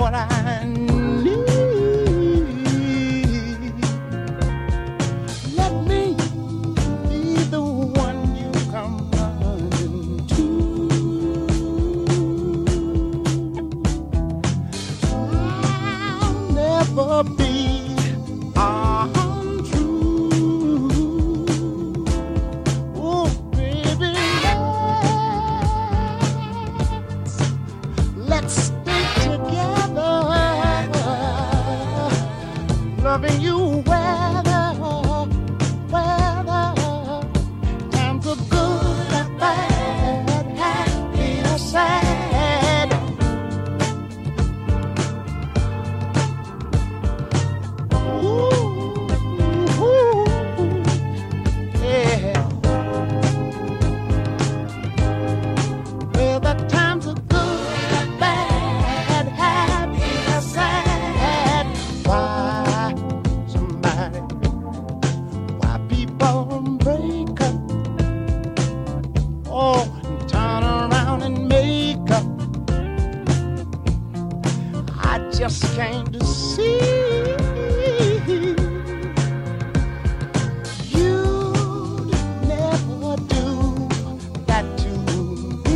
what I need. Let me be the one you come running to. I'll never be untrue. Oh, baby, let's stay together, loving you weather, times are good and bad, happy or sad. Ooh, yeah. Well, the times are good, bad, happy or sad. Why people break up? Oh, and turn around and make up. I just came to see you'd never do that to me,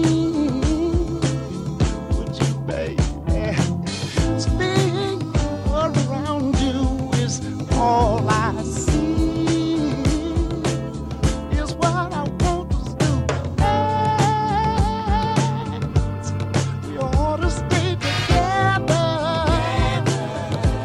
would you, baby? Staying around you is all I see, is what I want to do. We ought to stay together,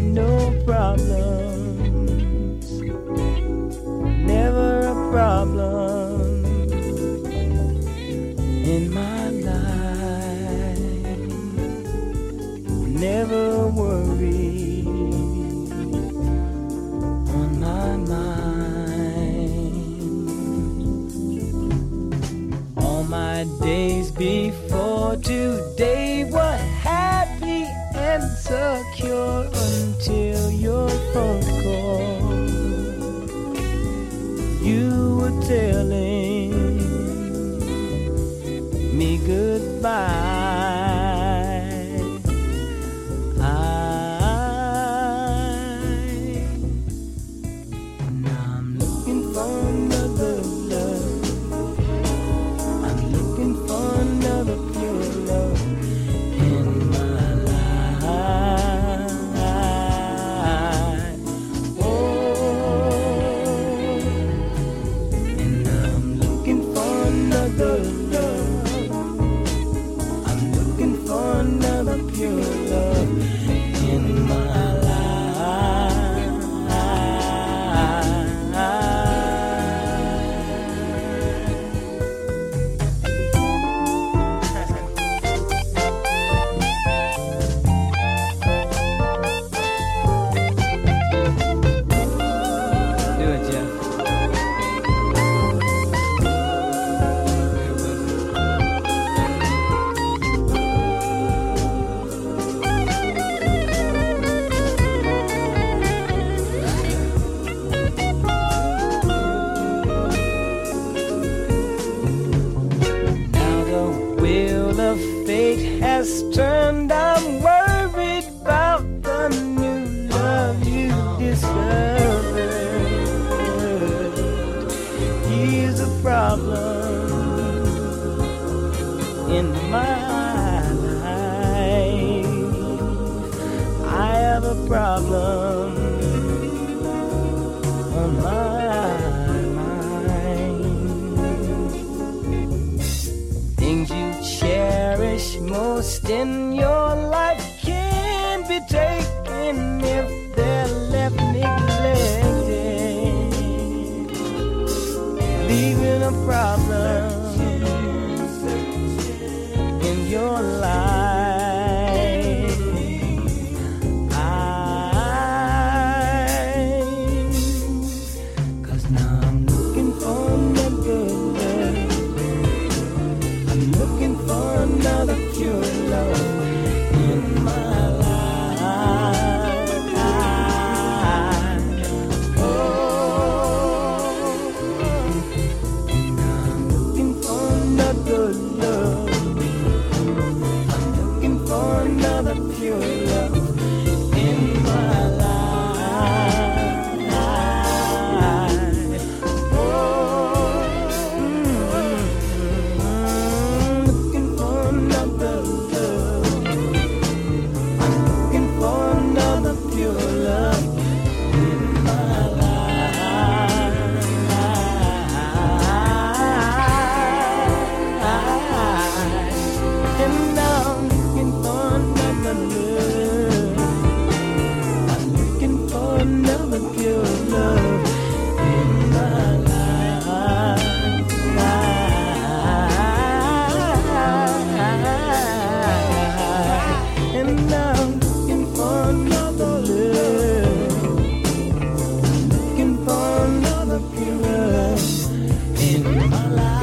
no problems, never a problem in my life, never a worry on my mind. All my days before today were happy and secure until your phone call. You were telling me goodbye. Now I'm looking for another love. I'm looking for another pure love in my life. Oh, and I'm looking for another love. I'm looking for another pure love in my has turned. I'm worried about the new love you discovered. He's a problem in my life. I have a problem on my mind. Things you cherish most in your life can be taken if they're left neglected, leaving a problem in your life. Cause now I'm looking for another love. I'm looking for another pure love in my life. Oh, now I'm looking for another love. I'm looking for another pure love in my life. Oh, looking for another love. I'm looking for another pure love in my life. And now I'm looking for another love. I'm looking for another pure love in my life. And now I'm looking for another love. I'm looking for another pure love in my life.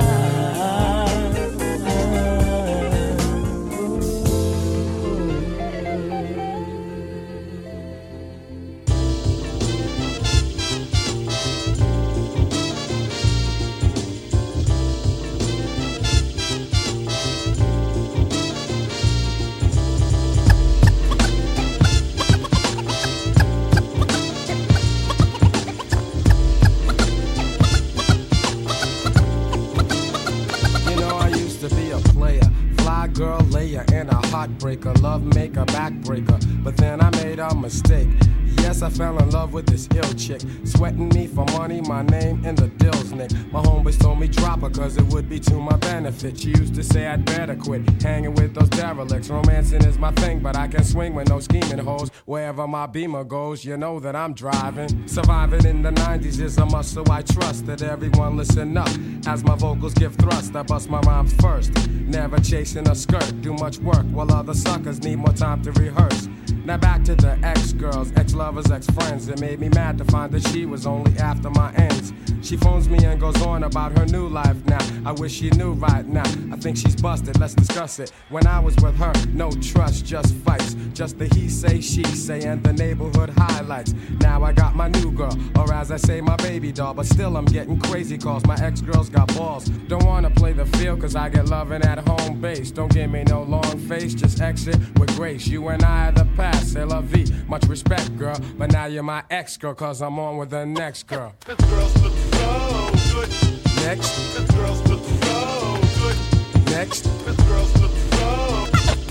You know, I used to be a player, fly girl layer and a heartbreaker, love maker, backbreaker. But then I made a mistake. Yes, I fell in love with this ill chick, sweating me for money, my name in the dills, Nick. My homeboys told me drop her cause it would be to my benefit. She used to say I'd better quit hanging with those derelicts. Romancing is my thing, but I can swing with no scheming hoes. Wherever my Beamer goes, you know that I'm driving. Surviving in the 90s is a must, so I trust that everyone listen up as my vocals give thrust. I bust my rhymes first, never chasing a skirt. Do much work while other suckers need more time to rehearse. Now back to the ex-girls, ex-lovers, ex-friends. It made me mad to find that she was only after my ends. She phones me and goes on about her new life now. I wish she knew right now. I think she's busted, let's discuss it. When I was with her, no trust, just fights. Just the he say, she say, and the neighborhood highlights. Now I got my new girl, or as I say, my baby doll. But still I'm getting crazy calls, my ex-girls got balls. Don't wanna play the field cause I get loving at home base. Don't give me no long face, just exit with grace. You and I are the past. C'est la vie, much respect, girl. But now you're my ex-girl, cause I'm on with the next girl. This girl's looking so good. Next. This girl's looking so good. Next. This girl's looking so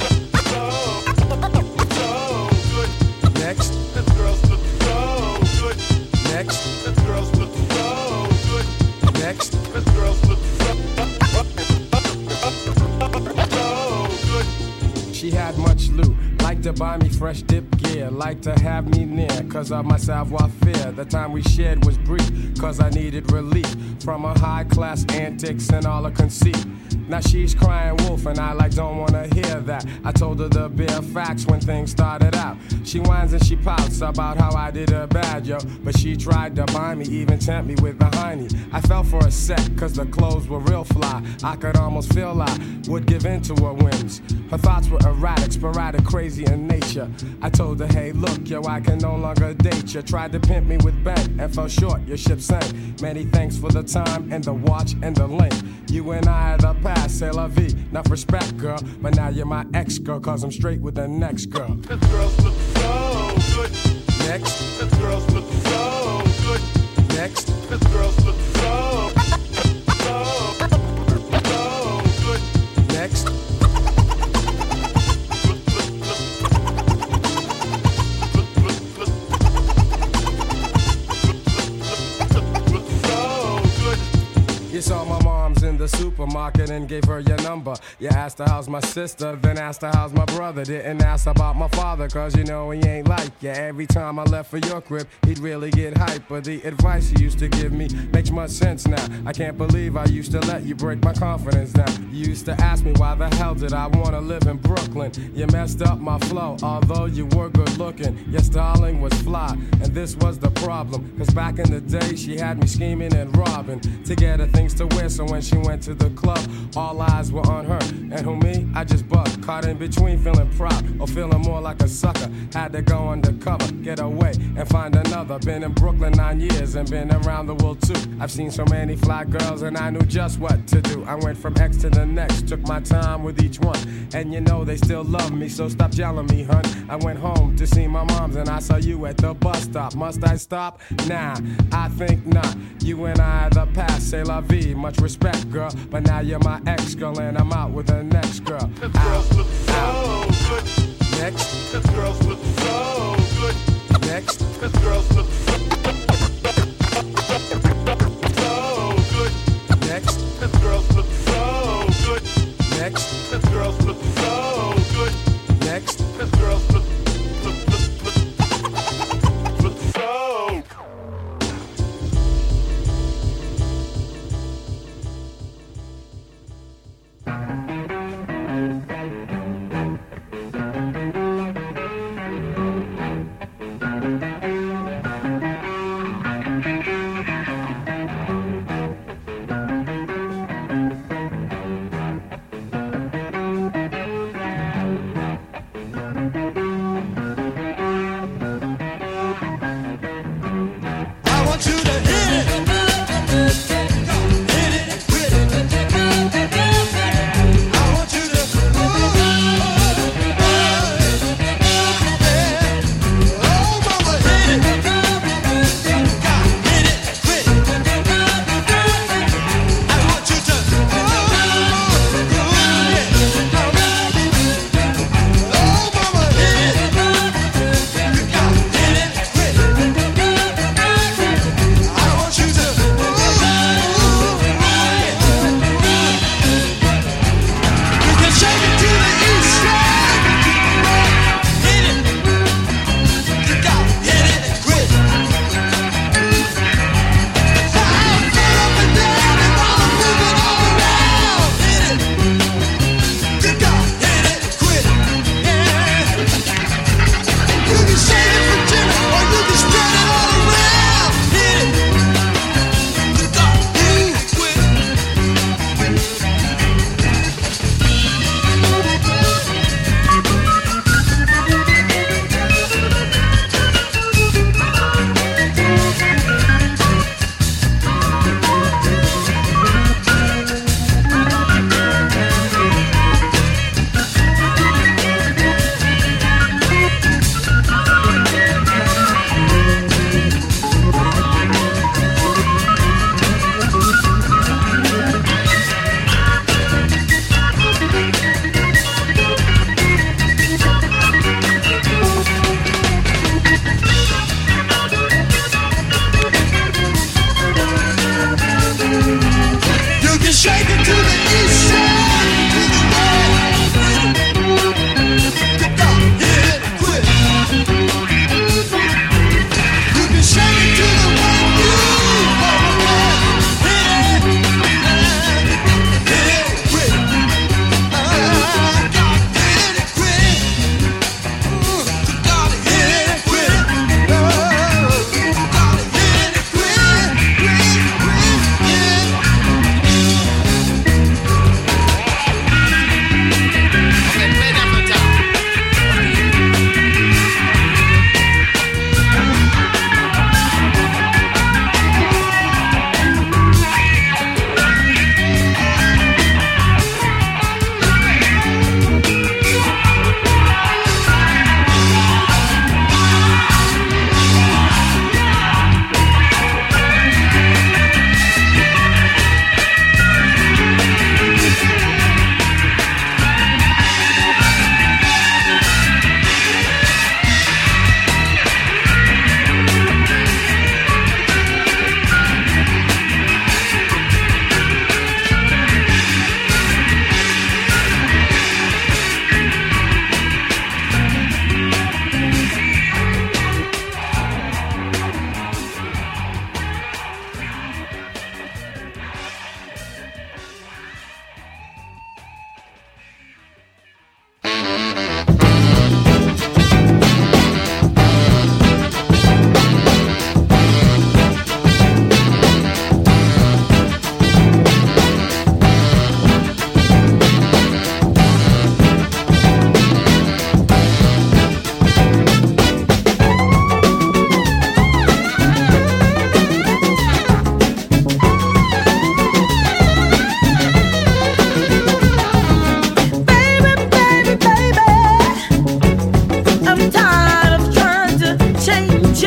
good. Next. This girl's looking so good. Next. This girl's looking so good. Next. This girl's looking so good. She had much loot. Like to buy me fresh dip gear, like to have me near, cause of my savoir-faire. The time we shared was brief, cause I needed relief from her high-class antics and all her conceit. Now she's crying wolf and I don't wanna hear that. I told her the bare facts when things started out. She whines and she pouts about how I did her bad, yo. But she tried to buy me, even tempt me with the hiney. I fell for a sec, cause the clothes were real fly. I could almost feel I would give in to her whims. Her thoughts were erratic, sporadic, crazy in nature. I told her, hey look, yo, I can no longer date you. Tried to pimp me with bent and fell short, your ship sank. Many thanks for the time and the watch and the link. You and I are the past, c'est la vie. Enough respect, girl, but now you're my ex-girl, cause I'm straight with the next girl. This girl's looking so good. Next. This girl's looking so good. Next. This girl's looking so good. Next. You saw my mom's in the supermarket and gave her your number. You asked her how's my sister, then asked her how's my brother. Didn't ask about my father, cause you know he ain't like you. Every time I left for your crib, he'd really get hype. But the advice you used to give me makes much sense now. I can't believe I used to let you break my confidence down. You used to ask me why the hell did I wanna live in Brooklyn. You messed up my flow, although you were good looking. Your styling was fly, and this was the problem. Cause back in the day, she had me scheming and robbing to get her things to wear, so when she went to the club, all eyes were on her. And who me? I just bugged, caught in between, feeling proud or feeling more like a sucker. Had to go undercover, get away and find another. Been in Brooklyn 9 years and been around the world too. I've seen so many fly girls and I knew just what to do. I went from X to the next, took my time with each one. And you know they still love me, so stop yelling me, hun. I went home to see my moms and I saw you at the bus stop. Must I stop? Nah, I think not. You and I are the past, c'est la vie. Much respect, girl, but now you're my ex-girl and I'm out with the next girl. This girl's looking so good. Next. This girl's looking so good. Next. This girl's looking so good. Next. This girl's looking so good. Next. This girl's looking so good. Next. This girl's looking so.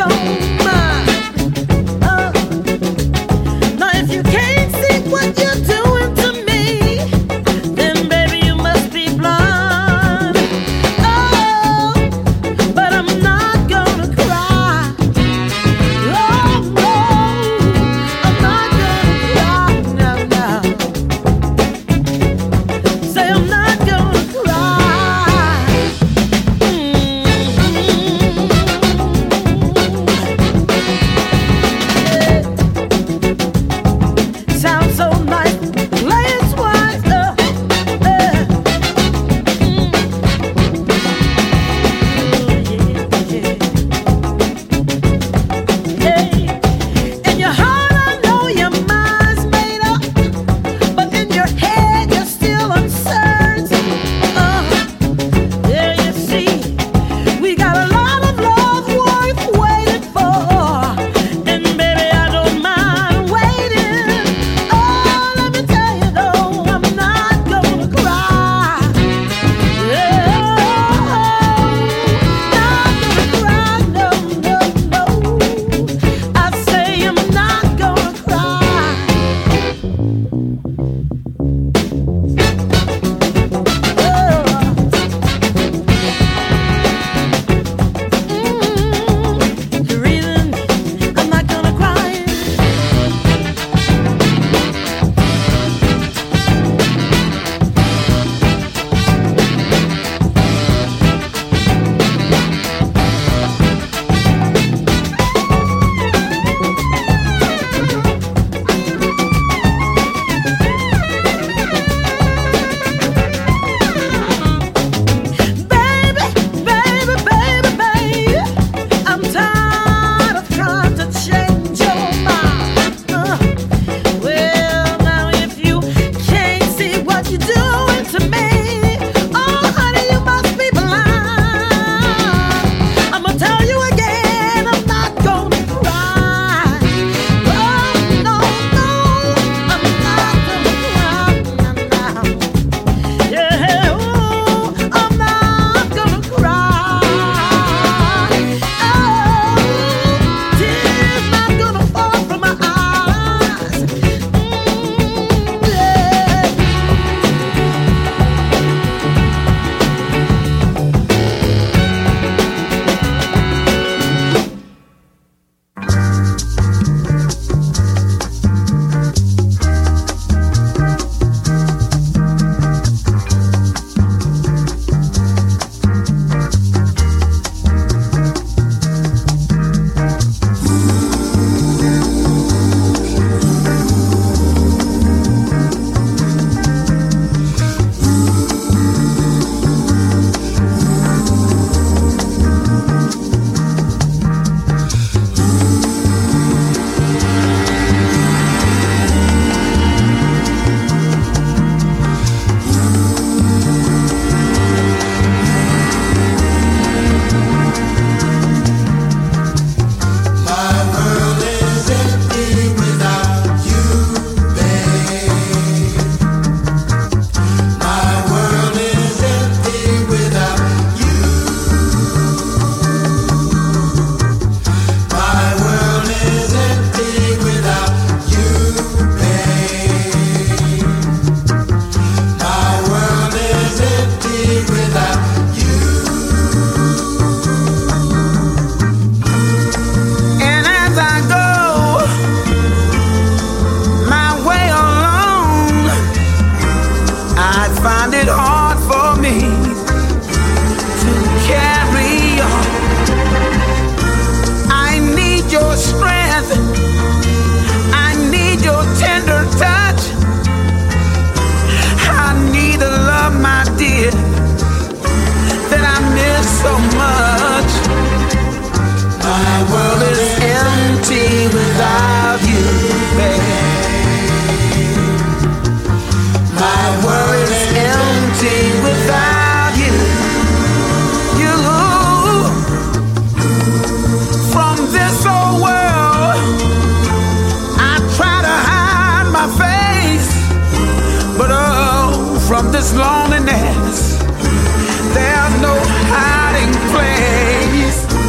this loneliness, there's no hiding place.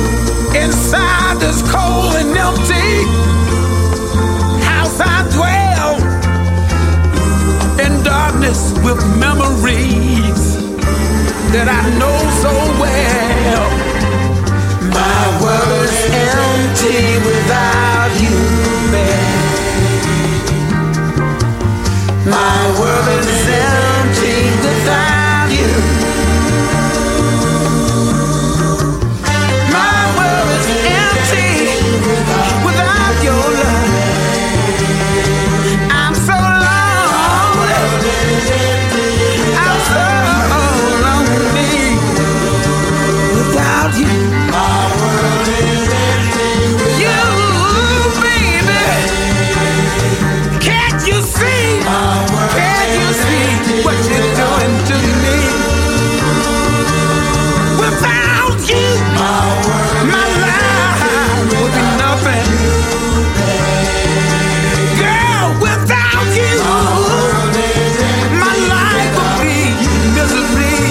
Inside this cold and empty house I dwell, in darkness with memories that I know so well. My world is empty without you, babe. My world is empty without you. My world is empty without your love. I'm so lonely. I'm so lonely without you. My world is empty without you, baby. Can't you see? Can't you see what you're doing to me? Without you, my life would be nothing. Girl, without you, my life would be misery.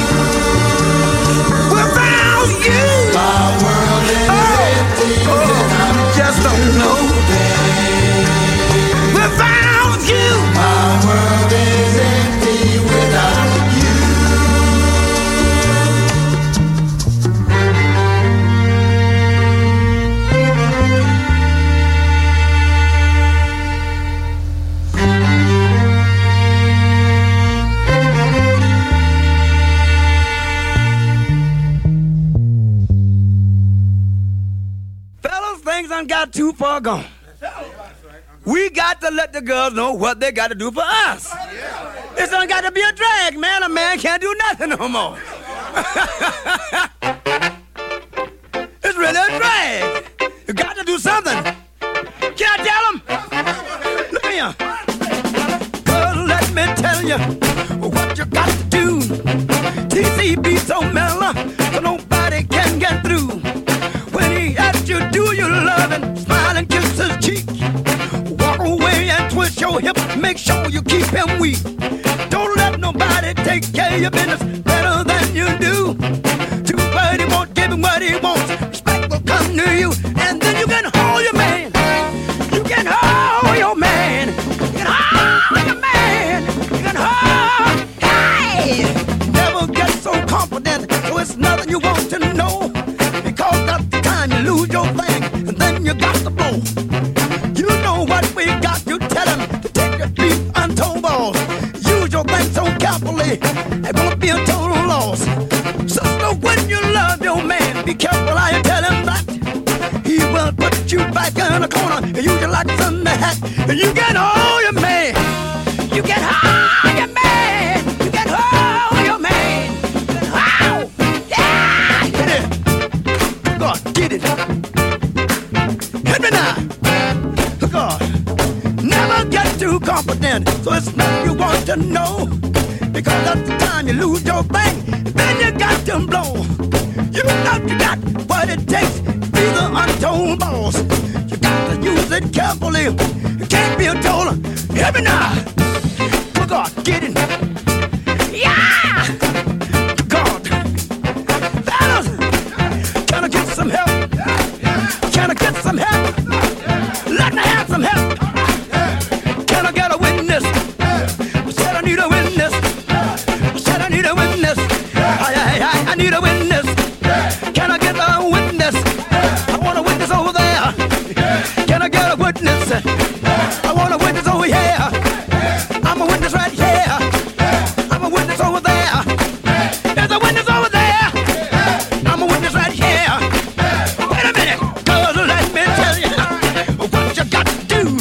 Without you, you just don't know. Without you, my world is empty without you. Fellas, things done got too far gone. We got to let the girls know what they got to do for us. It's done got to be a drag, man. A man can't do nothing no more. It's really a drag. You got to do something. Can I tell them? Look here. Girl, let me tell you what you got to do. TCB so mellow, so nobody can get through. When he asks you, do you love him? Smile and kiss his cheek. Walk away and twist your hip. Make sure you keep him weak. Don't let nobody take care of your business better than you do. Too bad he won't give him what he wants. Respect will come to you, and then you can hold your man. You can hold your man. You can hold your man. You can hold. Hey! Never get so confident, so it's nothing you want to know. Because that's the time you lose your thing, and then you got the blow. You know what we got to tell him to take your beef untold balls. Use your thing so carefully, it won't be a total loss. Sister, when you love your man, be careful how you tell him that. He will put you back in a corner and use you like sun the hat. And you can hold your man. You can hold your man. You can hold your man. You can hold. Yeah, get it. God, get it. Hit me now. God, never get too confident, so it's nothing you want to know. Because that's the time you lose your thing, then you got to blow. You know you got what it takes, be the untold boss. You got to use it carefully, you can't be a total. Hit me now. God, get it. Yeah! God. Fellas, can I get some help? Can I get some help? Let me have some help. Can I get a witness? I said I need a witness. I said I need a witness. I need a witness. Can I get a witness? I want a witness over there. Can I get a witness? I want a witness over here. I'm a witness right here. I'm a witness over there. There's a witness over there. I'm a witness right here. Wait a minute, cause let me tell you what you got to do.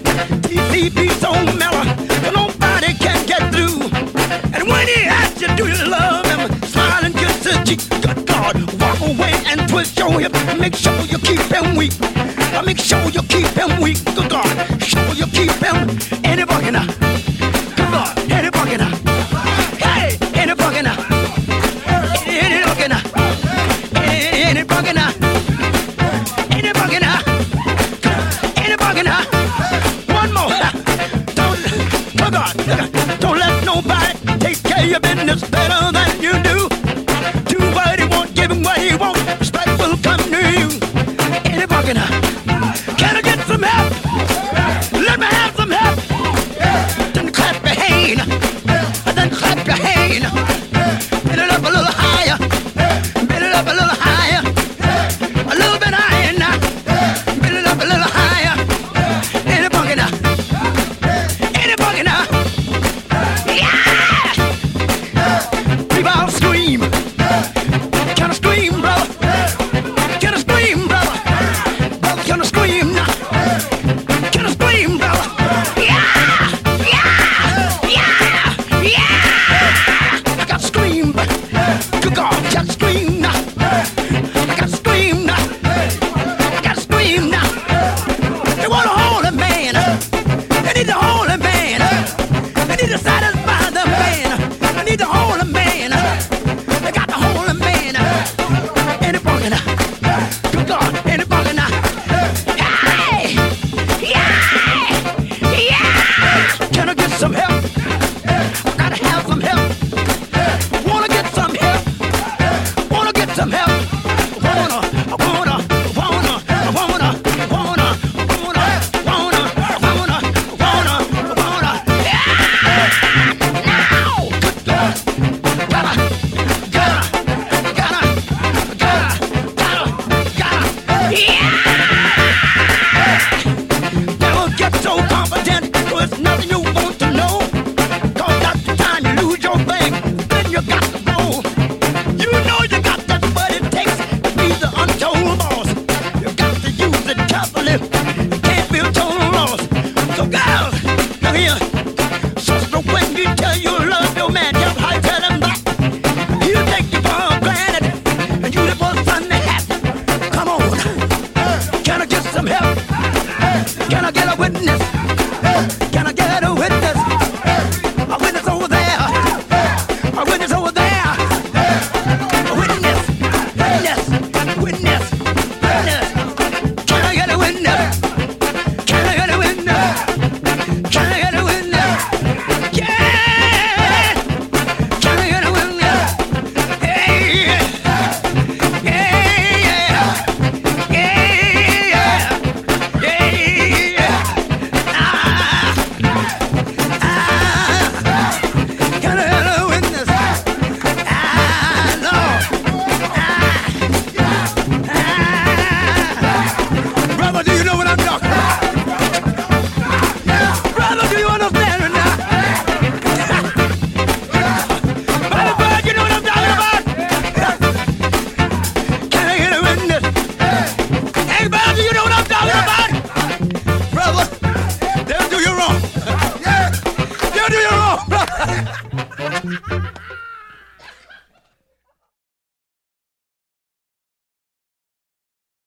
TCB so mellow, so nobody can get through. And when he asks you, do you love him? Smile and kiss his cheek. Good God, walk away and twist your hip. Make sure you keep him weak. Make sure you keep him weak. Good God, sure you keep him. Any bucket now. Good God, any bucket now. Hey, any bucket now. Any bucket now. Any bucket now. Any bucket now. Any bucket now. One more. Don't let nobody take care of your business better than you do. Do what he won't, give him what he won't. Respect will come to you. bugging. Can I get some help? Let me have some help. Then clap your hand. Then clap your hand. Bend it up a little higher. Bend it up a little higher. A little bit higher now. Bend it up a little higher. Any bugging. Any bugging. Yeah! People all scream. Can I scream, brother? Can I scream, brother? Brother, can I scream now? Can I scream, brother? Yeah! Yeah! Yeah! Yeah! I got to scream. Good God, got to scream now. I got to scream now. I got to scream now. They want a holy man. They need the holy man. They need to satisfy the man. They need the holy man. They got the holy man. Any bugging. Good God, any bugging. Hey! Yeah! Yeah! Can I get some help? I gotta have some help. Wanna get some help? Wanna get some help? Don't get so confident, 'cause it's nothing you want to know. 'Cause that's the time you lose your thing, then you got to go. You know you got that, what it takes to be the untold boss. You got to use it carefully, you can't be a total loss. So girls, now here, sister, when you tell you love your man, just how you tell him that. You take you for granted, and you the person that has. Come on, can I get some help? Can I get a witness? Can I get a witness? A witness over there. A witness over there. A witness. Witness. Witness. Witness. Can I get a witness? Can I get a witness? Can I get a witness? Yeah. Can I get a witness? Hey. Yeah. Yeah. Yeah. Can I get a witness? No. Brother, do you know what I'm talking about? Brother, do you understand me now? Brother, Bird, you know what I'm talking about? Can I get a witness? Hey, brother, do you know what I'm talking about? Brother, they'll do you wrong. They'll do you wrong, brother.